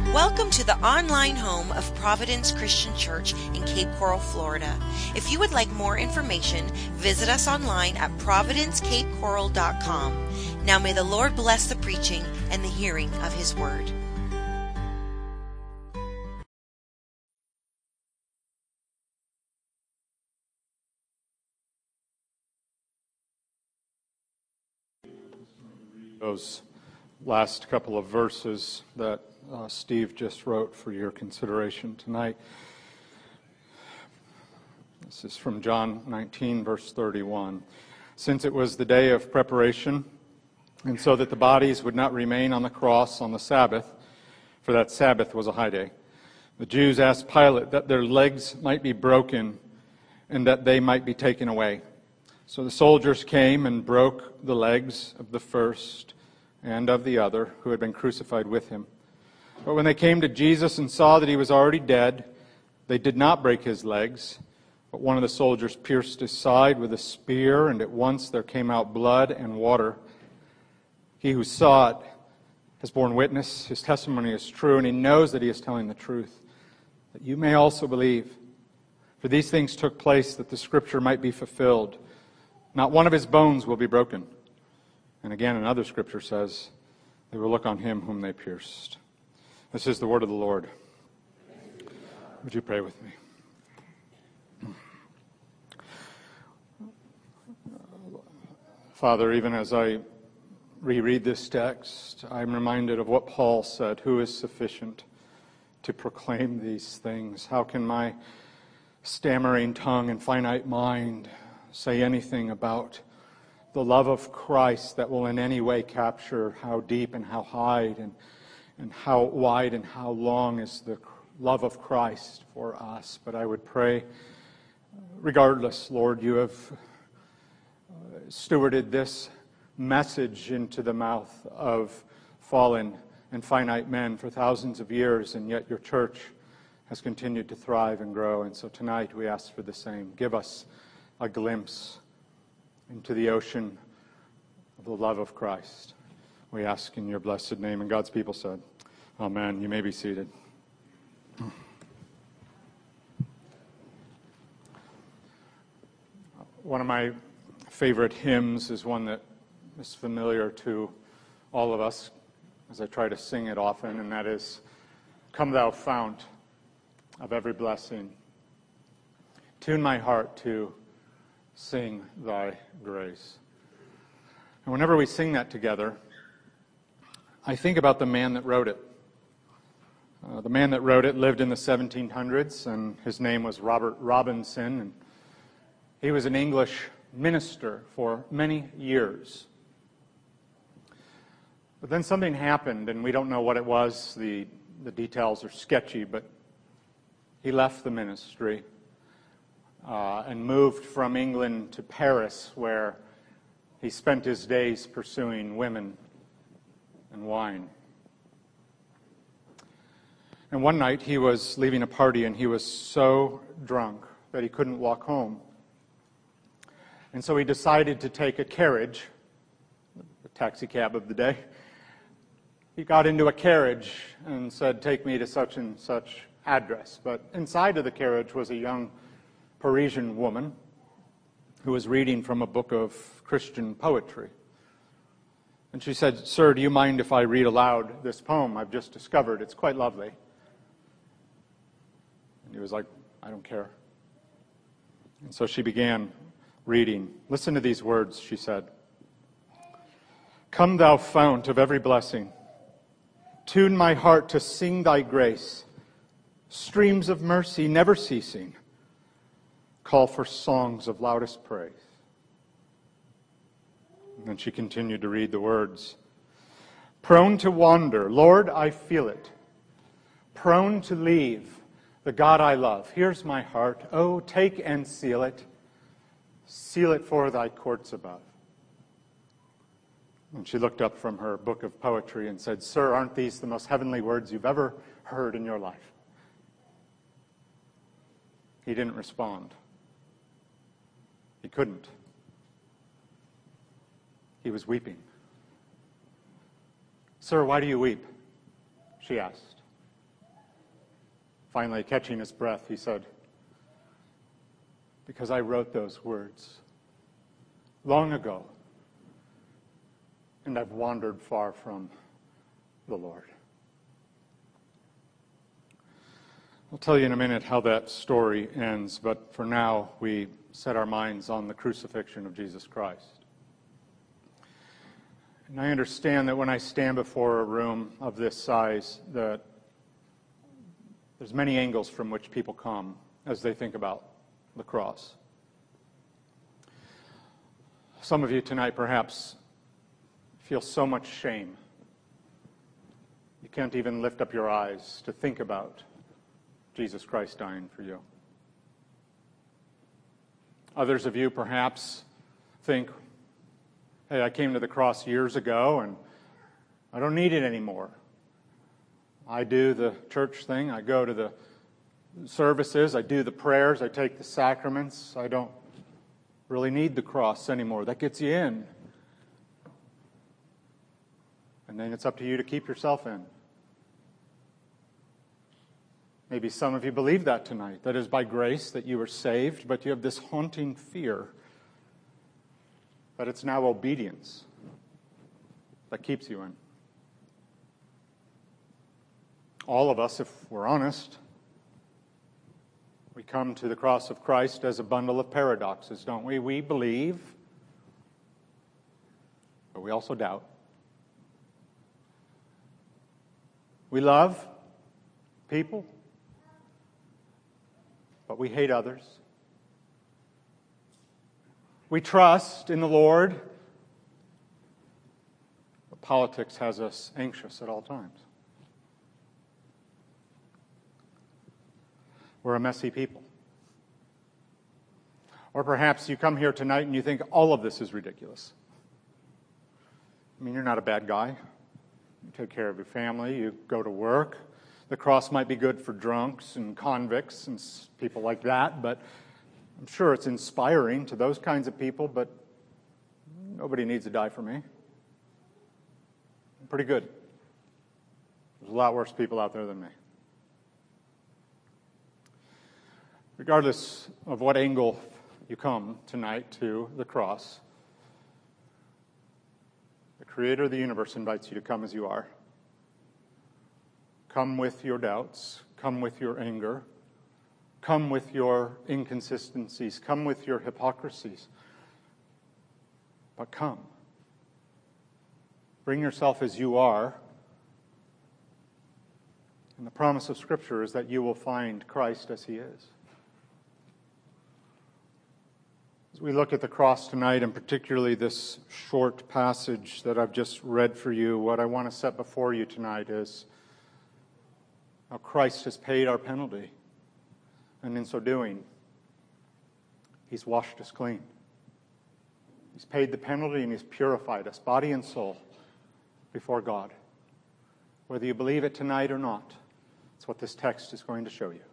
Welcome to the online home of Providence Christian Church in Cape Coral, Florida. If you would like more information, visit us online at providencecapecoral.com. Now may the Lord bless the preaching and the hearing of His Word. Those last couple of verses that Steve just wrote for your consideration tonight. This is from John 19, verse 31. Since it was the day of preparation, and so that the bodies would not remain on the cross on the Sabbath, for that Sabbath was a high day, the Jews asked Pilate that their legs might be broken and that they might be taken away. So the soldiers came and broke the legs of the first and of the other who had been crucified with him. But when they came to Jesus and saw that he was already dead, they did not break his legs. But one of the soldiers pierced his side with a spear, and at once there came out blood and water. He who saw it has borne witness. His testimony is true, and he knows that he is telling the truth, that you may also believe. For these things took place that the scripture might be fulfilled. Not one of his bones will be broken. And again, another scripture says, they will look on him whom they pierced. This is the word of the Lord. Would you pray with me? Father, even as I reread this text, I'm reminded of what Paul said, who is sufficient to proclaim these things? How can my stammering tongue and finite mind say anything about the love of Christ that will in any way capture how deep and how high and how wide and how long is the love of Christ for us? But I would pray, regardless, Lord, you have stewarded this message into the mouth of fallen and finite men for thousands of years, and yet your church has continued to thrive and grow. And so tonight we ask for the same. Give us a glimpse into the ocean of the love of Christ. We ask in your blessed name. And God's people said, Amen. You may be seated. One of my favorite hymns is one that is familiar to all of us as I try to sing it often, and that is, Come Thou Fount of Every Blessing, tune my heart to sing thy grace. And whenever we sing that together, I think about the man that wrote it. The man that wrote it lived in the 1700s, and his name was Robert Robinson, and he was an English minister for many years. But then something happened, and we don't know what it was. The details are sketchy, but he left the ministry and moved from England to Paris, where he spent his days pursuing women and wine. And one night he was leaving a party, and he was so drunk that he couldn't walk home. And so he decided to take a carriage, the taxi cab of the day. He got into a carriage and said, take me to such and such address. But inside of the carriage was a young Parisian woman who was reading from a book of Christian poetry. And she said, Sir, do you mind if I read aloud this poem I've just discovered? It's quite lovely. And he was like, I don't care. And so she began reading. Listen to these words, she said. Come, thou fount of every blessing, tune my heart to sing thy grace. Streams of mercy never ceasing, call for songs of loudest praise. And then she continued to read the words. Prone to wander, Lord, I feel it. Prone to leave the God I love. Here's my heart. Oh, take and seal it. Seal it for thy courts above. And she looked up from her book of poetry and said, Sir, aren't these the most heavenly words you've ever heard in your life? He didn't respond. He couldn't. He was weeping. Sir, why do you weep? She asked. Finally, catching his breath, he said, "Because I wrote those words long ago, and I've wandered far from the Lord." I'll tell you in a minute how that story ends, but for now, we set our minds on the crucifixion of Jesus Christ. And I understand that when I stand before a room of this size, that there's many angles from which people come as they think about the cross. Some of you tonight perhaps feel so much shame. You can't even lift up your eyes to think about Jesus Christ dying for you. Others of you perhaps think, "Hey, I came to the cross years ago and I don't need it anymore. I do the church thing, I go to the services, I do the prayers, I take the sacraments. I don't really need the cross anymore. That gets you in. And then it's up to you to keep yourself in." Maybe some of you believe that tonight. That is by grace that you are saved, but you have this haunting fear that it's now obedience that keeps you in. All of us, if we're honest, we come to the cross of Christ as a bundle of paradoxes, don't we? We believe, but we also doubt. We love people, but we hate others. We trust in the Lord, but politics has us anxious at all times. We're a messy people. Or perhaps you come here tonight and you think all of this is ridiculous. I mean, you're not a bad guy. You take care of your family, you go to work. The cross might be good for drunks and convicts and people like that, but I'm sure it's inspiring to those kinds of people, but nobody needs to die for me. I'm pretty good. There's a lot worse people out there than me. Regardless of what angle you come tonight to the cross, the Creator of the universe invites you to come as you are. Come with your doubts. Come with your anger. Come with your inconsistencies. Come with your hypocrisies. But come. Bring yourself as you are. And the promise of Scripture is that you will find Christ as He is. As we look at the cross tonight, and particularly this short passage that I've just read for you, what I want to set before you tonight is how Christ has paid our penalty. And in so doing, He's washed us clean. He's paid the penalty and He's purified us, body and soul, before God. Whether you believe it tonight or not, that's what this text is going to show you.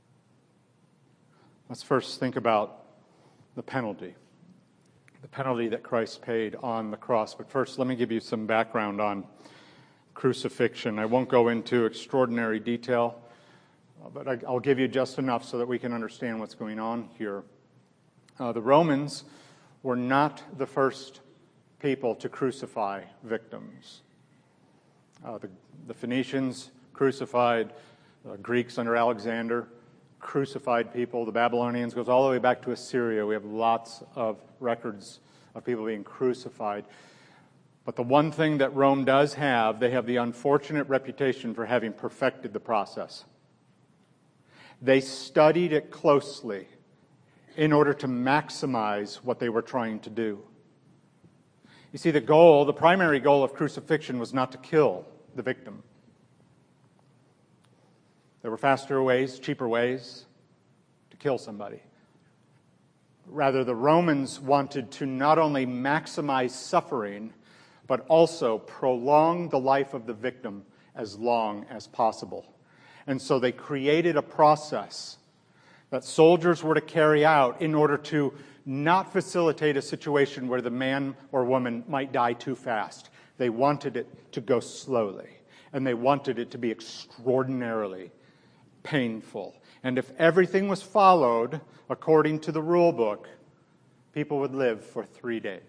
Let's first think about the penalty that Christ paid on the cross. But first, let me give you some background on crucifixion. I won't go into extraordinary detail, but I'll give you just enough so that we can understand what's going on here. The Romans were not the first people to crucify victims. The Phoenicians crucified, Greeks under Alexander crucified people. The Babylonians goes all the way back to Assyria. We have lots of records of people being crucified. But the one thing that Rome does have, they have the unfortunate reputation for having perfected the process. They studied it closely in order to maximize what they were trying to do. You see, the primary goal of crucifixion was not to kill the victim. There were faster ways, cheaper ways to kill somebody. Rather, the Romans wanted to not only maximize suffering, but also prolong the life of the victim as long as possible. And so they created a process that soldiers were to carry out in order to not facilitate a situation where the man or woman might die too fast. They wanted it to go slowly, and they wanted it to be extraordinarily painful. And if everything was followed according to the rule book, people would live for 3 days.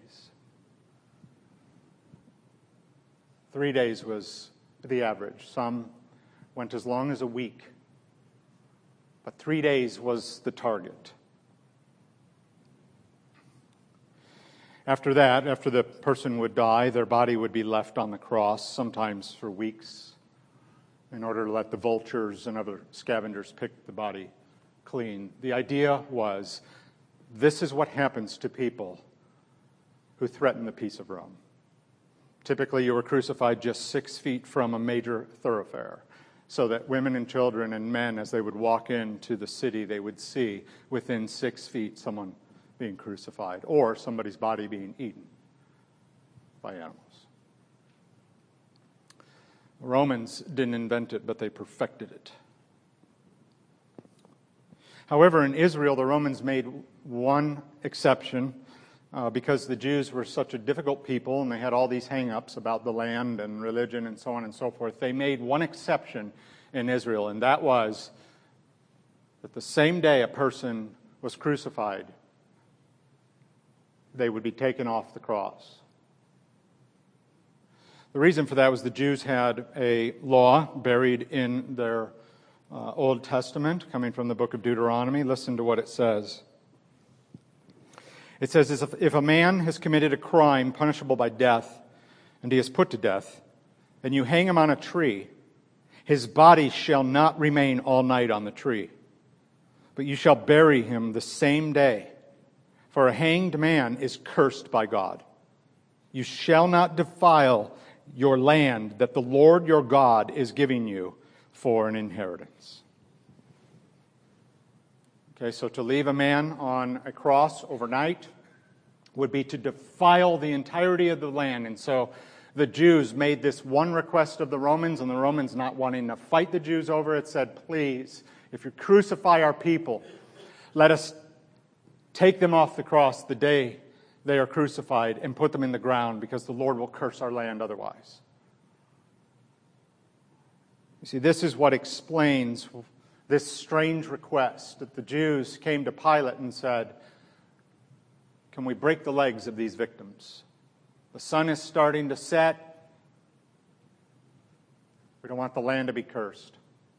3 days was the average. Some went as long as a week. But 3 days was the target. After that, after the person would die, their body would be left on the cross, sometimes for weeks, in order to let the vultures and other scavengers pick the body clean. The idea was, this is what happens to people who threaten the peace of Rome. Typically, you were crucified just 6 feet from a major thoroughfare, so that women and children and men, as they would walk into the city, they would see within 6 feet someone being crucified or somebody's body being eaten by animals. The Romans didn't invent it, but they perfected it. However, in Israel, the Romans made one exception because the Jews were such a difficult people and they had all these hang-ups about the land and religion and so on and so forth. They made one exception in Israel, and that was that the same day a person was crucified, they would be taken off the cross. The reason for that was the Jews had a law buried in their Old Testament, coming from the book of Deuteronomy. Listen to what it says. It says, if a man has committed a crime punishable by death, and he is put to death, and you hang him on a tree, his body shall not remain all night on the tree, but you shall bury him the same day. For a hanged man is cursed by God. You shall not defile your land that the Lord your God is giving you for an inheritance. Okay, so to leave a man on a cross overnight would be to defile the entirety of the land. And so the Jews made this one request of the Romans, and the Romans, not wanting to fight the Jews over it, said, please, if you crucify our people, let us take them off the cross the day they are crucified and put them in the ground, because the Lord will curse our land otherwise. You see, this is what explains this strange request that the Jews came to Pilate and said, can we break the legs of these victims? The sun is starting to set. We don't want the land to be cursed.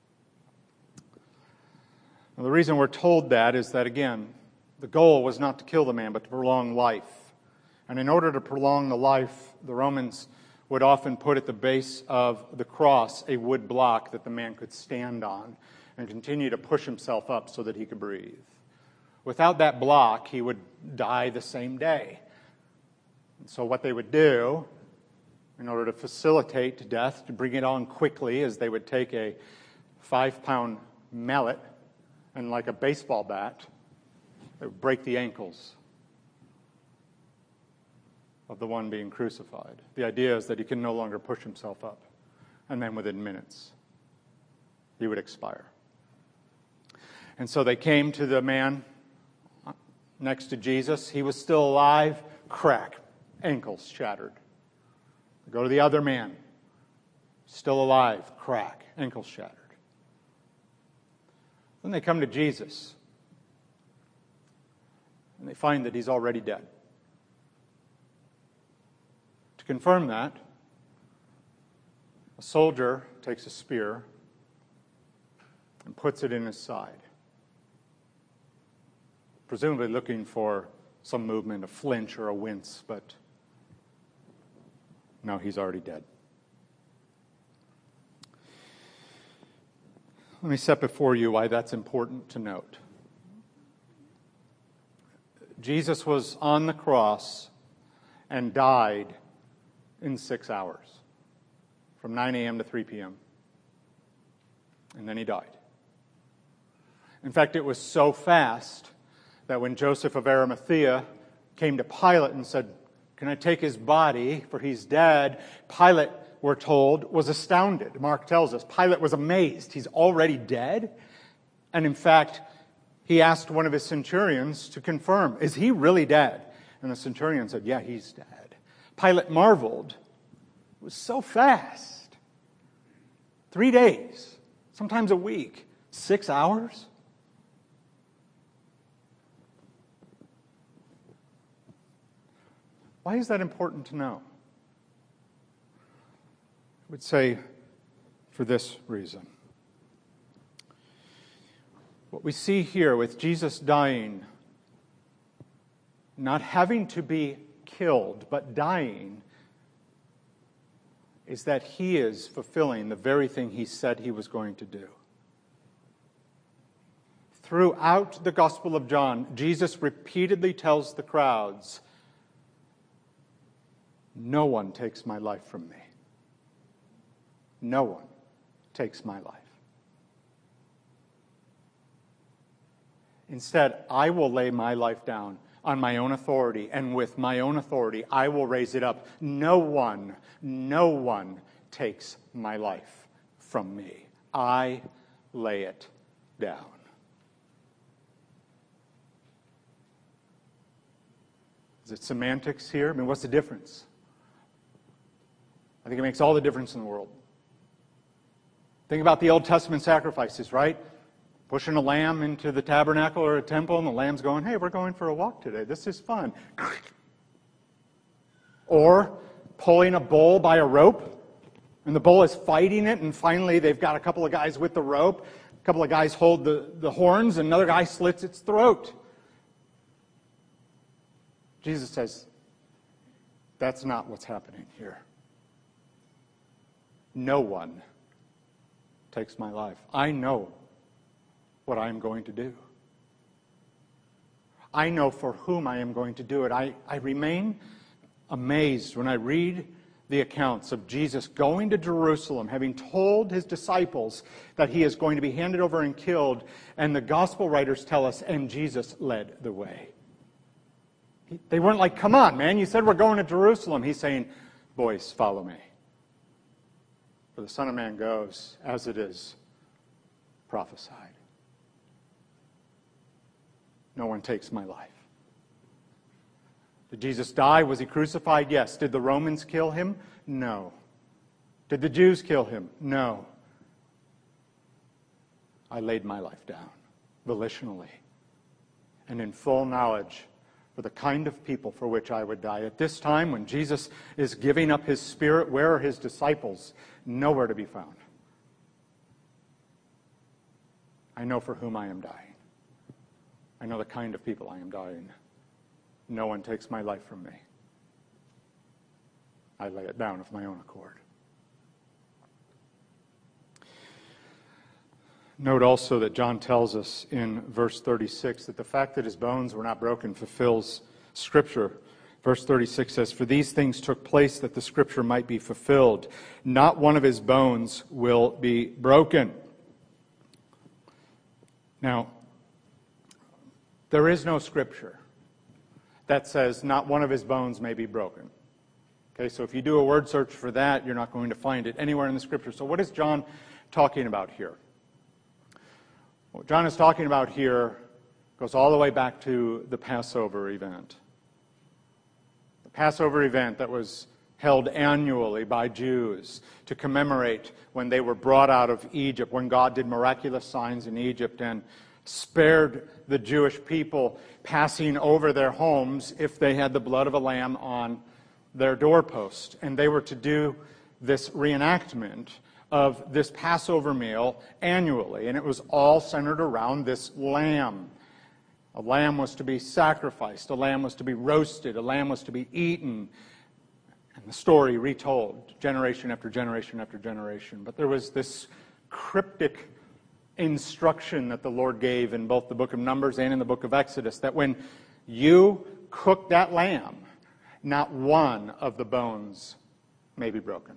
Now, the reason we're told that is that, again, the goal was not to kill the man, but to prolong life. And in order to prolong the life, the Romans would often put at the base of the cross a wood block that the man could stand on and continue to push himself up so that he could breathe. Without that block, he would die the same day. And so what they would do, in order to facilitate death, to bring it on quickly, is they would take a 5-pound mallet and, like a baseball bat, they would break the ankles of the one being crucified. The idea is that he can no longer push himself up. And then within minutes, he would expire. And so they came to the man next to Jesus. He was still alive. Crack. Ankles shattered. They go to the other man. Still alive. Crack. Ankles shattered. Then they come to Jesus. And they find that he's already dead. To confirm that, a soldier takes a spear and puts it in his side, presumably looking for some movement, a flinch or a wince, but no, he's already dead. Let me set before you why that's important to note. Jesus was on the cross and died in 6 hours, from 9 a.m. to 3 p.m. And then he died. In fact, it was so fast that when Joseph of Arimathea came to Pilate and said, can I take his body, for he's dead, Pilate, we're told, was astounded. Mark tells us Pilate was amazed. He's already dead? And in fact, he asked one of his centurions to confirm, is he really dead? And the centurion said, yeah, he's dead. Pilate marveled. It was so fast. 3 days, sometimes a week, 6 hours? Why is that important to know? I would say for this reason. What we see here with Jesus dying, not having to be killed, but dying, is that he is fulfilling the very thing he said he was going to do. Throughout the Gospel of John, Jesus repeatedly tells the crowds, "No one takes my life from me. No one takes my life. Instead, I will lay my life down on my own authority, and with my own authority, I will raise it up. No one takes my life from me. I lay it down." Is it semantics here? I mean, what's the difference? I think it makes all the difference in the world. Think about the Old Testament sacrifices, right? Pushing a lamb into the tabernacle or a temple, and the lamb's going, "Hey, we're going for a walk today. This is fun." Or pulling a bull by a rope, and the bull is fighting it, and finally they've got a couple of guys with the rope. A couple of guys hold the horns, and another guy slits its throat. Jesus says, that's not what's happening here. No one takes my life. I know what I am going to do. I know for whom I am going to do it. I remain amazed when I read the accounts of Jesus going to Jerusalem, having told his disciples that he is going to be handed over and killed, and the gospel writers tell us, and Jesus led the way. They weren't like, "Come on, man, you said we're going to Jerusalem." He's saying, "Boys, follow me. For the Son of Man goes as it is prophesied. No one takes my life." Did Jesus die? Was he crucified? Yes. Did the Romans kill him? No. Did the Jews kill him? No. I laid my life down volitionally and in full knowledge for the kind of people for which I would die. At this time, when Jesus is giving up his Spirit, where are his disciples? Nowhere to be found. I know for whom I am dying. I know the kind of people I am dying. No one takes my life from me. I lay it down of my own accord. Note also that John tells us in verse 36 that the fact that his bones were not broken fulfills Scripture. Verse 36 says, "For these things took place that the Scripture might be fulfilled. Not one of his bones will be broken." Now, there is no Scripture that says not one of his bones may be broken. Okay, so if you do a word search for that, you're not going to find it anywhere in the Scripture. So what is John talking about here? What John is talking about here goes all the way back to the Passover event. The Passover event that was held annually by Jews to commemorate when they were brought out of Egypt, when God did miraculous signs in Egypt and spared the Jewish people passing over their homes if they had the blood of a lamb on their doorpost. And they were to do this reenactment of this Passover meal annually, and it was all centered around this lamb. A lamb was to be sacrificed, a lamb was to be roasted, a lamb was to be eaten, and the story retold generation after generation after generation. But there was this cryptic instruction that the Lord gave in both the book of Numbers and in the book of Exodus, that when you cook that lamb, not one of the bones may be broken.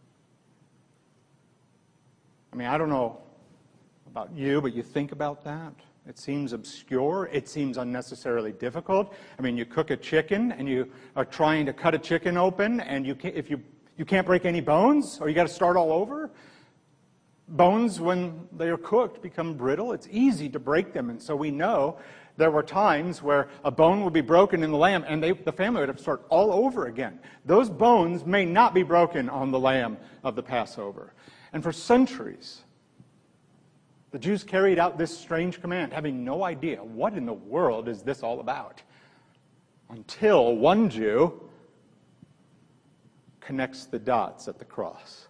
I mean, I don't know about you, but you think about that. It seems obscure. It seems unnecessarily difficult. I mean, you cook a chicken, and you are trying to cut a chicken open, and you can't break any bones, or you got to start all over. Bones, when they are cooked, become brittle. It's easy to break them, and so we know there were times where a bone would be broken in the lamb, and the family would have to start all over again. Those bones may not be broken on the lamb of the Passover. And for centuries, The Jews carried out this strange command, having no idea what in the world is this all about, until one Jew connects the dots at the cross.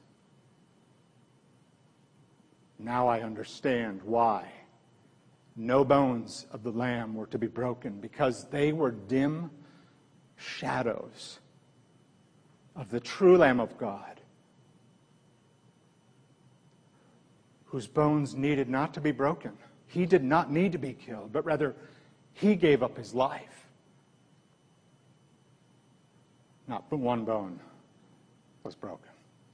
Now I understand why no bones of the Lamb were to be broken, because they were dim shadows of the true Lamb of God, whose bones needed not to be broken. He did not need to be killed, but rather he gave up his life. Not but one bone was broken.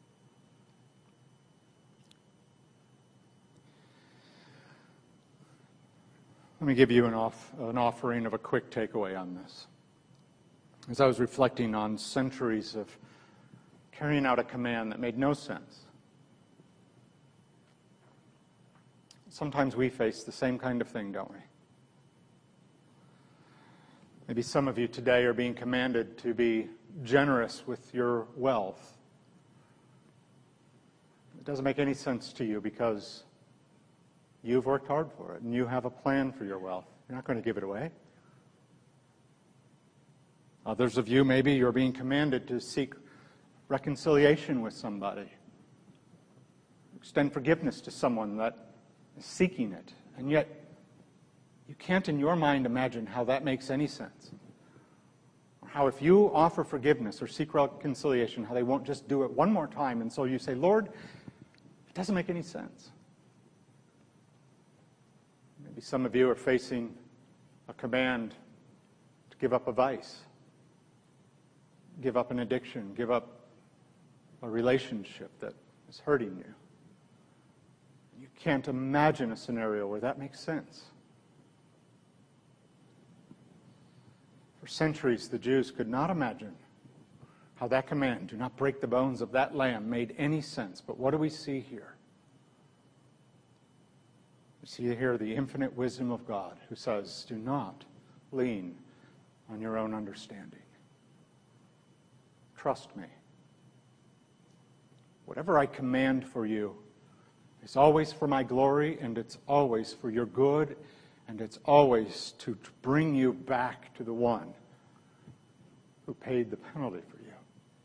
Let me give you an offering of a quick takeaway on this. As I was reflecting on centuries of carrying out a command that made no sense, sometimes we face the same kind of thing, don't we? Maybe some of you today are being commanded to be generous with your wealth. It doesn't make any sense to you because you've worked hard for it and you have a plan for your wealth. You're not going to give it away. Others of you, maybe you're being commanded to seek reconciliation with somebody. Extend forgiveness to someone that is seeking it. And yet, you can't in your mind imagine how that makes any sense. Or how if you offer forgiveness or seek reconciliation, how they won't just do it one more time. And so you say, Lord, it doesn't make any sense. Maybe some of you are facing a command to give up a vice. Give up an addiction, give up a relationship that is hurting you. You can't imagine a scenario where that makes sense. For centuries, the Jews could not imagine how that command, do not break the bones of that lamb, made any sense. But what do we see here? We see here the infinite wisdom of God who says, do not lean on your own understanding. Trust me. Whatever I command for you is always for my glory, and it's always for your good, and it's always to bring you back to the one who paid the penalty for you.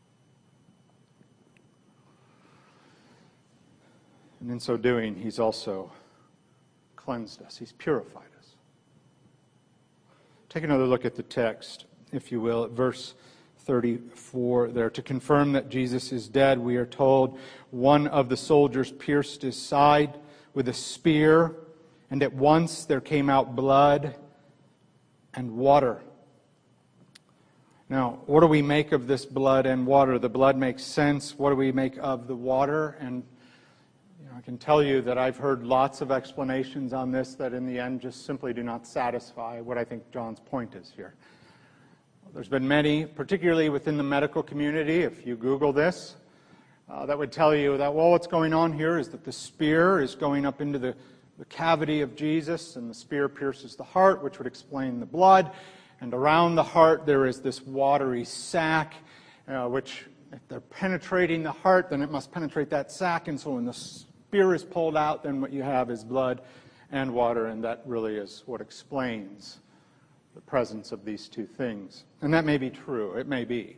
And in so doing, he's also cleansed us. He's purified us. Take another look at the text, if you will, at verse 34 there. To confirm that Jesus is dead, we are told one of the soldiers pierced his side with a spear, and at once there came out blood and water. Now, what do we make of this blood and water? The blood makes sense. What do we make of the water? And I can tell you that I've heard lots of explanations on this that in the end just simply do not satisfy what I think John's point is here. There's been many, particularly within the medical community, if you Google this, that would tell you that, well, what's going on here is that the spear is going up into the cavity of Jesus, and the spear pierces the heart, which would explain the blood. And around the heart there is this watery sac, which if they're penetrating the heart, then it must penetrate that sac. And so when the spear is pulled out, then what you have is blood and water, and that really is what explains the presence of these two things. And that may be true. It may be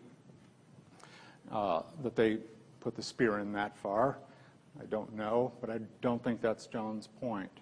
that they put the spear in that far. I don't know, but I don't think that's John's point.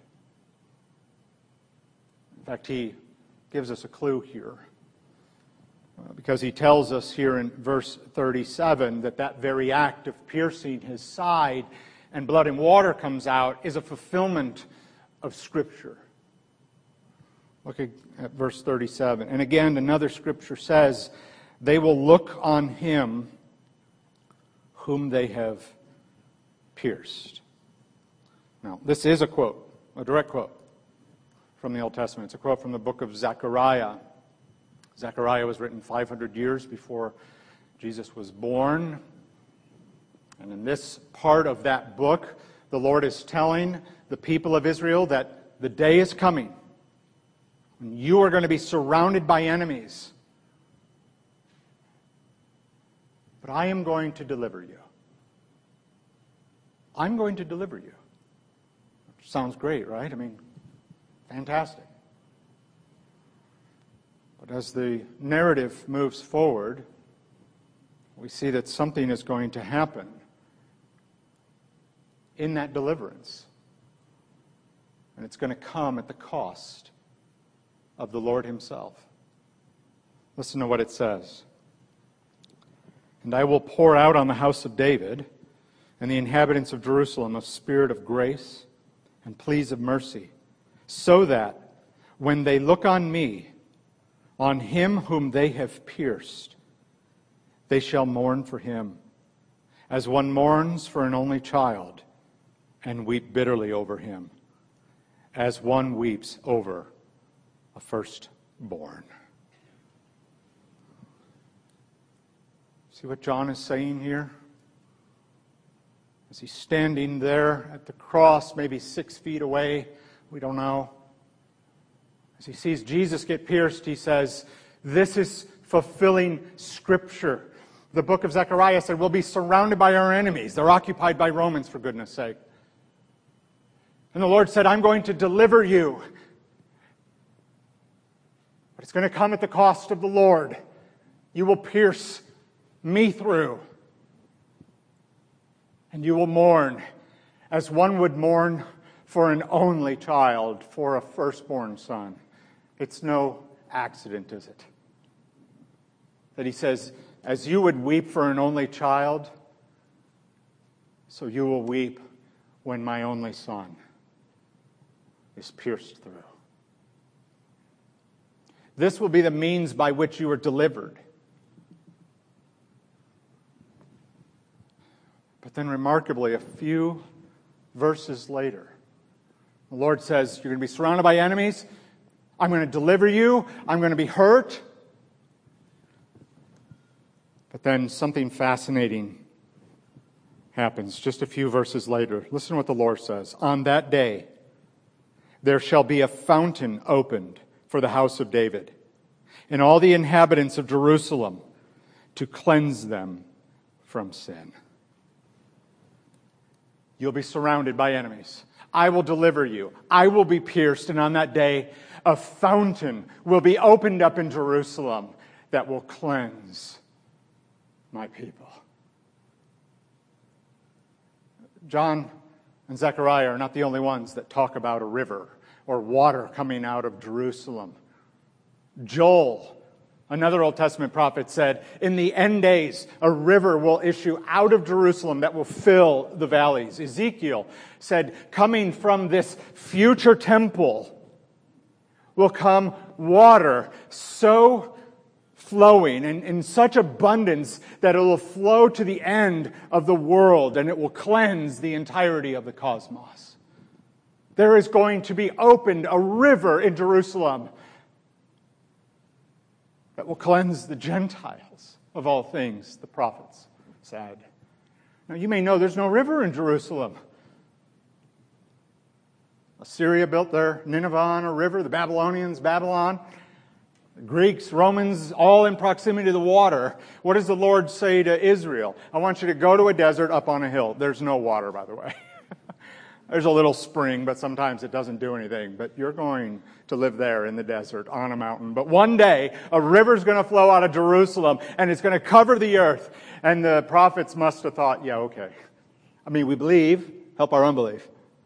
In fact, he gives us a clue here, because he tells us here in verse 37 that that very act of piercing his side and blood and water comes out is a fulfillment of Scripture. Look at verse 37. And again, another Scripture says, they will look on him whom they have pierced. Now, this is a quote, a direct quote from the Old Testament. It's a quote from the book of Zechariah. Zechariah was written 500 years before Jesus was born. And in this part of that book, the Lord is telling the people of Israel that the day is coming when you are going to be surrounded by enemies. But I am going to deliver you. I'm going to deliver you. Sounds great, right? I mean, fantastic. But as the narrative moves forward, we see that something is going to happen in that deliverance. And it's going to come at the cost of the Lord himself. Listen to what it says. And I will pour out on the house of David and the inhabitants of Jerusalem a spirit of grace and pleas of mercy, so that when they look on me, on him whom they have pierced, they shall mourn for him, as one mourns for an only child, and weep bitterly over him, as one weeps over a firstborn. See what John is saying here? As he's standing there at the cross, maybe 6 feet away, we don't know. As he sees Jesus get pierced, he says, this is fulfilling Scripture. The book of Zechariah said, we'll be surrounded by our enemies. They're occupied by Romans, for goodness sake. And the Lord said, I'm going to deliver you. But it's going to come at the cost of the Lord. You will pierce me through. And you will mourn as one would mourn for an only child, for a firstborn son. It's no accident, is it? That he says, as you would weep for an only child, so you will weep when my only son is pierced through. This will be the means by which you are delivered. But then remarkably, a few verses later, the Lord says, you're going to be surrounded by enemies. I'm going to deliver you. I'm going to be hurt. But then something fascinating happens just a few verses later. Listen to what the Lord says. On that day, there shall be a fountain opened for the house of David and all the inhabitants of Jerusalem to cleanse them from sin. You'll be surrounded by enemies. I will deliver you. I will be pierced. And on that day, a fountain will be opened up in Jerusalem that will cleanse my people. John and Zechariah are not the only ones that talk about a river or water coming out of Jerusalem. Joel, another Old Testament prophet, said, in the end days, a river will issue out of Jerusalem that will fill the valleys. Ezekiel said, coming from this future temple will come water so flowing and in such abundance that it will flow to the end of the world and it will cleanse the entirety of the cosmos. There is going to be opened a river in Jerusalem that will cleanse the Gentiles of all things, the prophets said. Now you may know there's no river in Jerusalem. Assyria built their Nineveh on a river, the Babylonians, Babylon, the Greeks, Romans, all in proximity to the water. What does the Lord say to Israel? I want you to go to a desert up on a hill. There's no water, by the way. There's a little spring, but sometimes it doesn't do anything. But you're going to live there in the desert on a mountain. But one day, a river's going to flow out of Jerusalem, and it's going to cover the earth. And the prophets must have thought, yeah, okay. I mean, we believe, help our unbelief.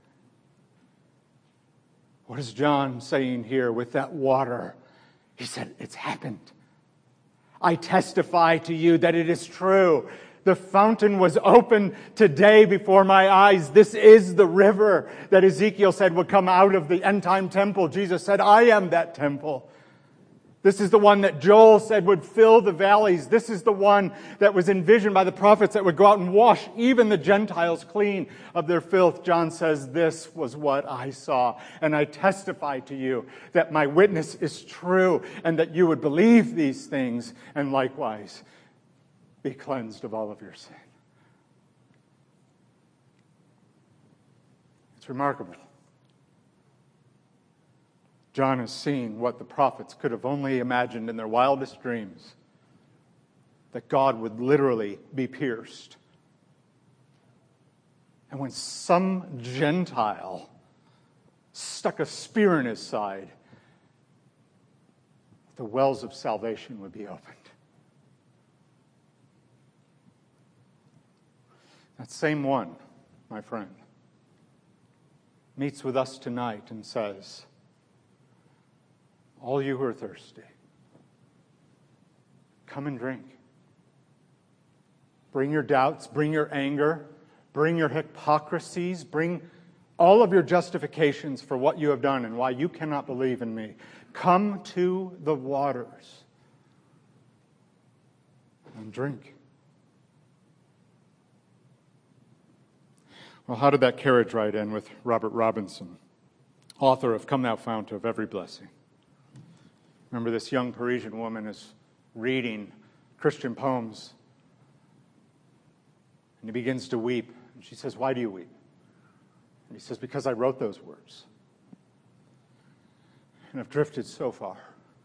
What is John saying here with that water? He said, it's happened. I testify to you that it is true. The fountain was opened today before my eyes. This is the river that Ezekiel said would come out of the end-time temple. Jesus said, I am that temple. This is the one that Joel said would fill the valleys. This is the one that was envisioned by the prophets that would go out and wash even the Gentiles clean of their filth. John says, this was what I saw. And I testify to you that my witness is true and that you would believe these things and likewise be cleansed of all of your sin. It's remarkable. John is seeing what the prophets could have only imagined in their wildest dreams, that God would literally be pierced. And when some Gentile stuck a spear in his side, the wells of salvation would be opened. That same one, my friend, meets with us tonight and says, all you who are thirsty, come and drink. Bring your doubts, bring your anger, bring your hypocrisies, bring all of your justifications for what you have done and why you cannot believe in me. Come to the waters and drink. Well, how did that carriage ride end with Robert Robinson, author of Come Thou Fount of Every Blessing? Remember, this young Parisian woman is reading Christian poems, and he begins to weep. And she says, why do you weep? And he says, because I wrote those words. And I've drifted so far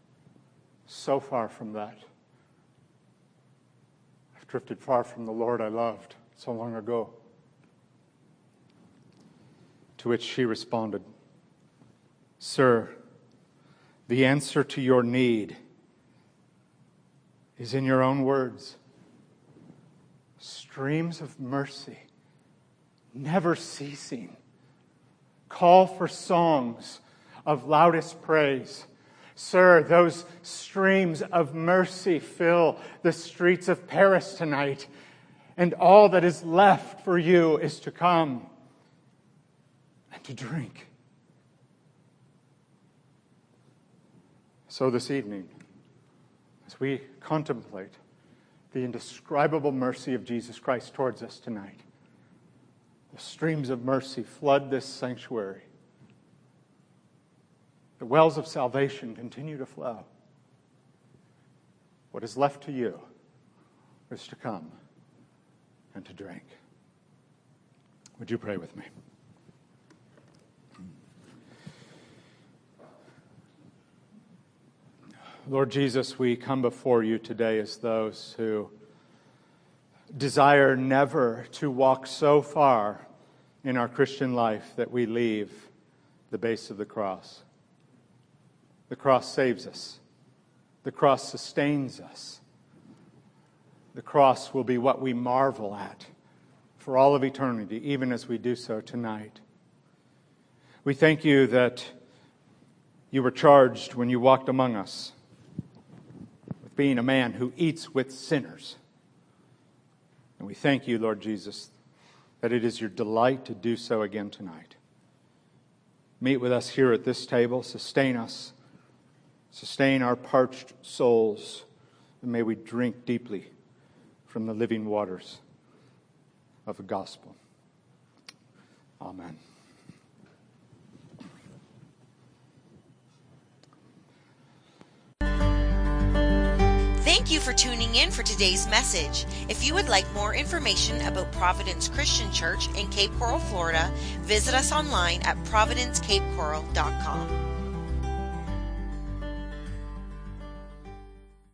from that. I've drifted far from the Lord I loved so long ago. To which she responded, Sir, the answer to your need is in your own words. Streams of mercy, never ceasing, call for songs of loudest praise. Sir, those streams of mercy fill the streets of Paris tonight, and all that is left for you is to come and to drink. So this evening, as we contemplate the indescribable mercy of Jesus Christ towards us tonight, the streams of mercy flood this sanctuary. The wells of salvation continue to flow. What is left to you is to come and to drink. Would you pray with me? Lord Jesus, we come before you today as those who desire never to walk so far in our Christian life that we leave the base of the cross. The cross saves us. The cross sustains us. The cross will be what we marvel at for all of eternity, even as we do so tonight. We thank you that you were charged when you walked among us with being a man who eats with sinners. And we thank you, Lord Jesus, that it is your delight to do so again tonight. Meet with us here at this table. Sustain us. Sustain our parched souls. And may we drink deeply from the living waters of the gospel. Amen. Thank you for tuning in for today's message. If you would like more information about Providence Christian Church in Cape Coral, Florida, visit us online at providencecapecoral.com.